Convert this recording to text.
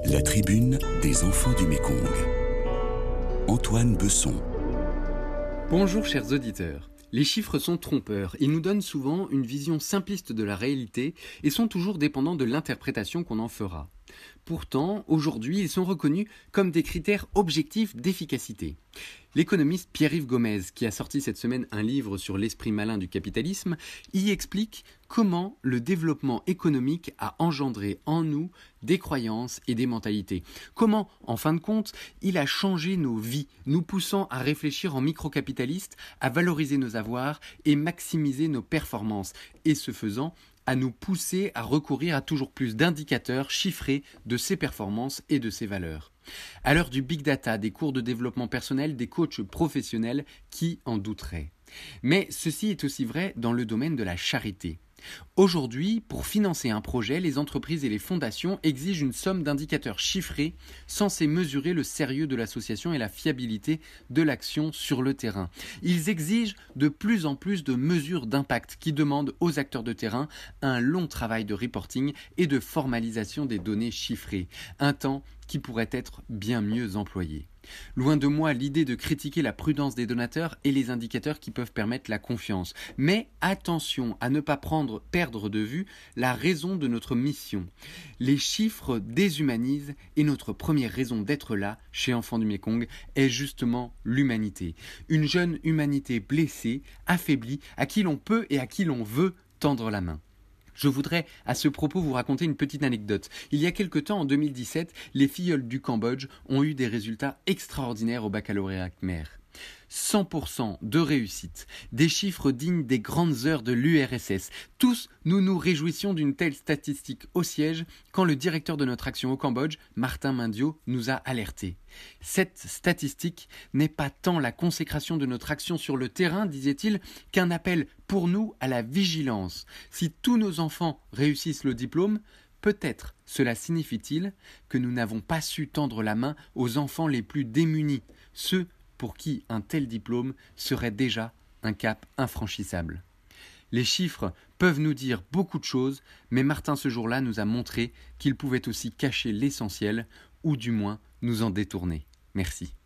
La tribune des enfants du Mékong. Antoine Besson. Bonjour chers auditeurs. Les chiffres sont trompeurs. Ils nous donnent souvent une vision simpliste de la réalité et sont toujours dépendants de l'interprétation qu'on en fera. Pourtant, aujourd'hui, ils sont reconnus comme des critères objectifs d'efficacité. L'économiste Pierre-Yves Gomez, qui a sorti cette semaine un livre sur l'esprit malin du capitalisme, y explique comment le développement économique a engendré en nous des croyances et des mentalités. Comment, en fin de compte, il a changé nos vies, nous poussant à réfléchir en microcapitalistes, à valoriser nos avoirs et maximiser nos performances, et ce faisant, à nous pousser à recourir à toujours plus d'indicateurs chiffrés de ces performances et de ces valeurs. À l'heure du big data, des cours de développement personnel, des coachs professionnels, qui en douteraient? Mais ceci est aussi vrai dans le domaine de la charité. Aujourd'hui, pour financer un projet, les entreprises et les fondations exigent une somme d'indicateurs chiffrés censés mesurer le sérieux de l'association et la fiabilité de l'action sur le terrain. Ils exigent de plus en plus de mesures d'impact qui demandent aux acteurs de terrain un long travail de reporting et de formalisation des données chiffrées, un temps qui pourrait être bien mieux employé. Loin de moi l'idée de critiquer la prudence des donateurs et les indicateurs qui peuvent permettre la confiance. Mais attention à ne pas perdre de vue la raison de notre mission. Les chiffres déshumanisent et notre première raison d'être là, chez Enfants du Mékong, est justement l'humanité. Une jeune humanité blessée, affaiblie, à qui l'on peut et à qui l'on veut tendre la main. Je voudrais à ce propos vous raconter une petite anecdote. Il y a quelque temps, en 2017, les filleuls du Cambodge ont eu des résultats extraordinaires au baccalauréat Khmer. 100% de réussite, des chiffres dignes des grandes heures de l'URSS. Tous, nous nous réjouissions d'une telle statistique au siège quand le directeur de notre action au Cambodge, Martin Mindio, nous a alertés. Cette statistique n'est pas tant la consécration de notre action sur le terrain, disait-il, qu'un appel pour nous à la vigilance. Si tous nos enfants réussissent le diplôme, peut-être cela signifie-t-il que nous n'avons pas su tendre la main aux enfants les plus démunis, ceux pour qui un tel diplôme serait déjà un cap infranchissable. Les chiffres peuvent nous dire beaucoup de choses, mais Martin ce jour-là nous a montré qu'il pouvait aussi cacher l'essentiel, ou du moins nous en détourner. Merci.